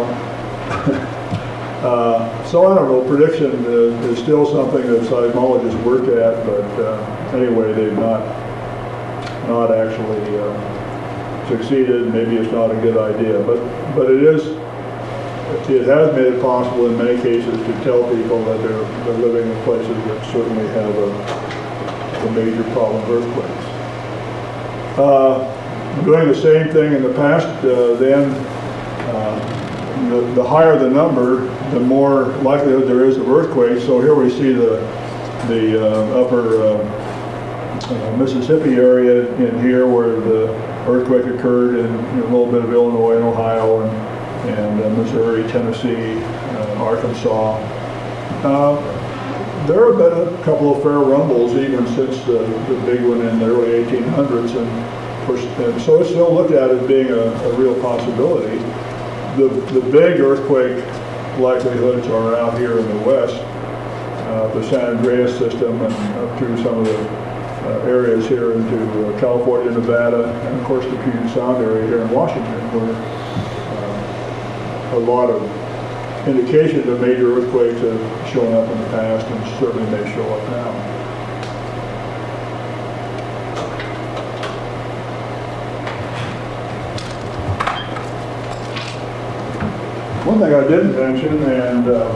uh, so I don't know. Prediction is, is still something that seismologists work at, but uh, anyway, they've not. not actually uh, succeeded. Maybe it's not a good idea, but but it is. It has made it possible in many cases to tell people that they're they're living in places that certainly have a, a major problem of earthquakes. Uh, doing the same thing in the past, uh, then uh, the, the higher the number, the more likelihood there is of earthquakes. So here we see the the uh, upper. Uh, Uh, Mississippi area in here where the earthquake occurred, in, in a little bit of Illinois and Ohio and, and uh, Missouri, Tennessee, uh, Arkansas. Uh, there have been a couple of fair rumbles even since the, the big one in the early eighteen hundreds, and course, and so it's still looked at as being a, a real possibility. The, the big earthquake likelihoods are out here in the west, uh, the San Andreas system and up through some of the uh, areas here into uh, California, Nevada, and of course the Puget Sound area here in Washington, where uh, a lot of indications of major earthquakes have shown up in the past and certainly may show up now. One thing I didn't mention, and uh,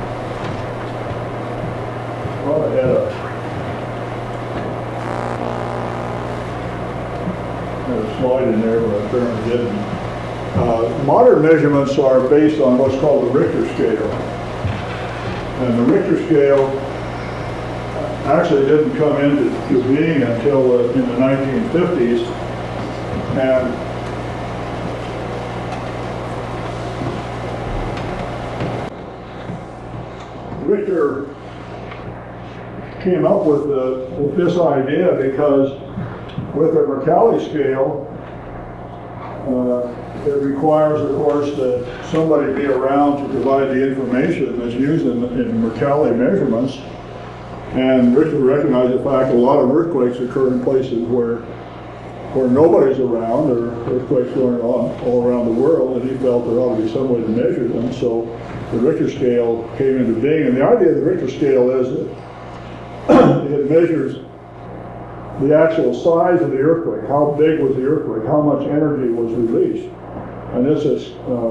well, I had a, had a slide in there, but I apparently didn't. Uh, modern measurements are based on what's called the Richter scale. And the Richter scale actually didn't come into to being until uh, in the nineteen fifties. And Richter came up with, the, with this idea because with the Mercalli scale, uh, it requires, of course, that somebody be around to provide the information that's used in, in Mercalli measurements. And Richter recognized the fact a lot of earthquakes occur in places where where nobody's around, or earthquakes going on all around the world, and he felt there ought to be some way to measure them. So the Richter scale came into being, and the idea of the Richter scale is that it measures the actual size of the earthquake. How big was the earthquake? How much energy was released? And this is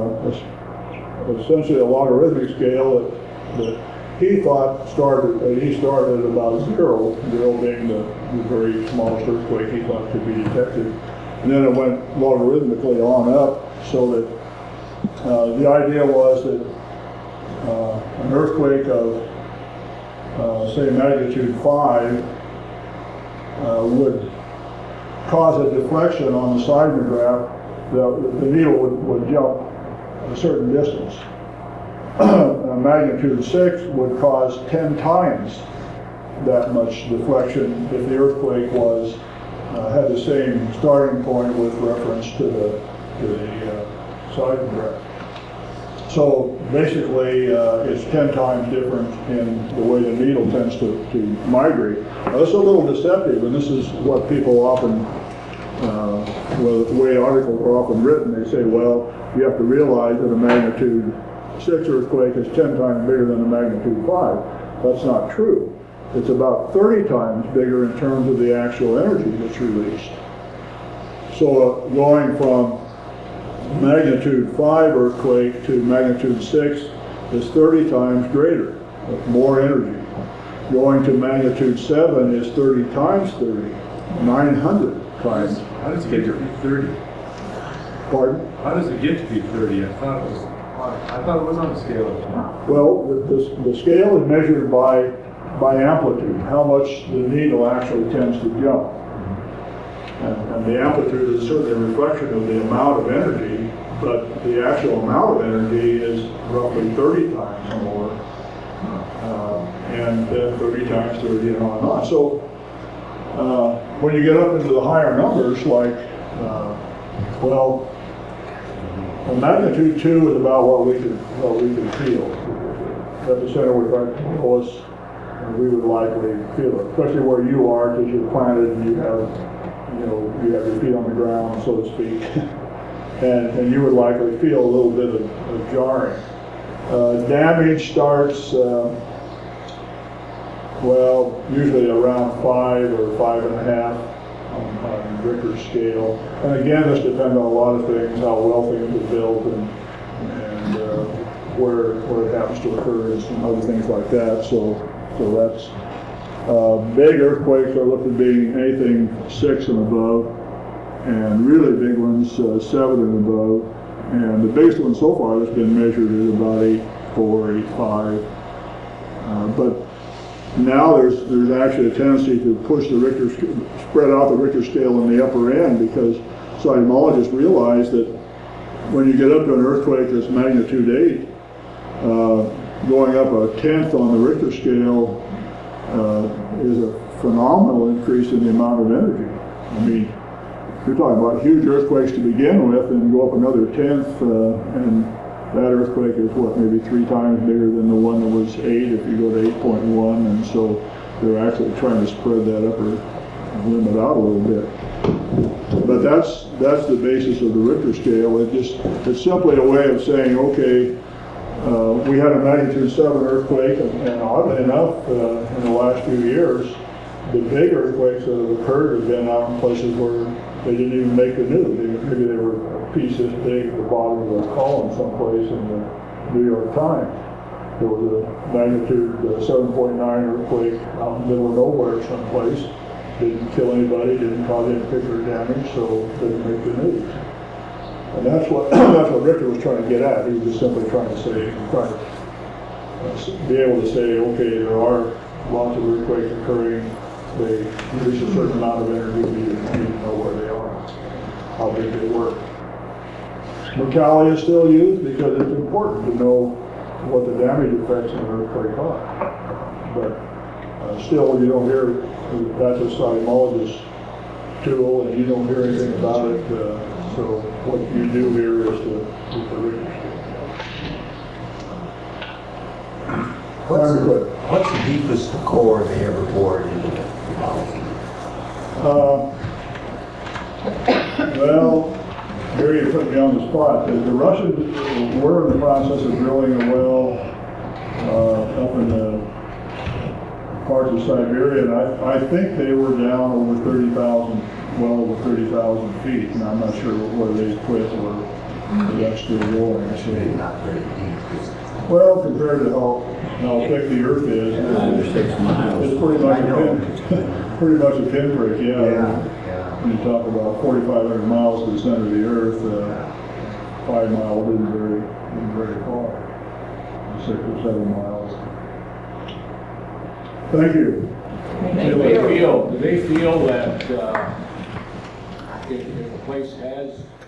uh, essentially a logarithmic scale that, that he thought started, uh, he started at about zero, zero being the, the very smallest earthquake he thought could be detected. And then it went logarithmically on up, so that uh, the idea was that uh, an earthquake of, uh, say, magnitude five uh, would cause a deflection on the seismograph. The, the needle would, would jump a certain distance. A magnitude six would cause ten times that much deflection if the earthquake was uh, had the same starting point with reference to the to the uh, seismograph. So basically, uh, it's ten times different in the way the needle tends to, to migrate. Now, this is a little deceptive, and this is what people often, uh, well, the way articles are often written, they say, well, you have to realize that a magnitude six earthquake is ten times bigger than a magnitude five. That's not true. It's about thirty times bigger in terms of the actual energy that's released. So uh, going from magnitude five earthquake to magnitude six is thirty times greater, with more energy. Going to magnitude seven is thirty times thirty, nine hundred times. How does it get to be thirty? Pardon? How does it get to be thirty? I thought it was, I thought it was on a scale of ten. Well, the, the, the scale is measured by, by amplitude, how much the needle actually tends to jump. And, and the amplitude is certainly a reflection of the amount of energy, but the actual amount of energy is roughly thirty times more, uh, and then thirty times thirty and on and on. So uh, when you get up into the higher numbers, like, uh, well, a magnitude two is about what we can what we can feel. At the center we're right below us, and we would likely feel it, especially where you are, because you're planted and you have, you know, you have your feet on the ground, so to speak, and and you would likely feel a little bit of, of jarring. Uh, damage starts, uh, well, usually around five or five and a half. On, on Richter's scale, and again, this depends on a lot of things, how well things are built, and and uh, where where it happens to occur, and some other things like that. So, so that's uh, big earthquakes are looked at being anything six and above, and really big ones uh, seven and above. And the biggest one so far that's been measured is about eight four, eight five. Uh, but now there's there's actually a tendency to push the Richter, spread out the Richter scale in the upper end, because seismologists realize that when you get up to an earthquake that's magnitude eight, uh, going up a tenth on the Richter scale uh, is a phenomenal increase in the amount of energy. I mean, you're talking about huge earthquakes to begin with and go up another tenth, uh, and that earthquake is what, maybe three times bigger than the one that was eight if you go to eight point one, and so they're actually trying to spread that upper limit out a little bit. But that's, that's the basis of the Richter scale. It just, it's simply a way of saying, okay, uh, we had a magnitude seven earthquake, and and oddly enough, uh, in the last few years, the big earthquakes that have occurred have been out in places where they didn't even make the news. They- Maybe they were a piece this big at the bottom of a column someplace in the New York Times. There was a magnitude uh, seven point nine earthquake out in the middle of nowhere someplace. Didn't kill anybody, didn't cause any particular damage, so didn't make the news. And that's what that's what Richter was trying to get at. He was just simply trying to say, trying to uh, s- be able to say, okay, there are lots of earthquakes occurring. They release a certain amount of energy. We need to know where they are, how big they were. Mercalli is still used because it's important to know what the damage effects of an earthquake are. But uh, still, you don't hear, that's a seismologist tool, and you don't hear anything about it. Uh, so what you do here is the, is the Richter scale. What's Very the, good. what's the deepest core they ever bored into the mountain? Uh, well, here you put me on the spot. The, the Russians were in the process of drilling a well uh, up in the parts of Siberia, and I, I think they were down over thirty thousand, well over thirty thousand feet, and I'm not sure whether they quit or if that's still going. It's really not very deep, is it? Well, compared to how, how thick the earth is, Five or six miles. it's pretty much I a know. pin, pretty much a pinprick, yeah. yeah. When you talk about forty-five hundred miles to the center of the earth, uh, five miles isn't very, isn't very far. Six or seven miles. Thank you. Do they feel, do they feel that, uh, if, if a place has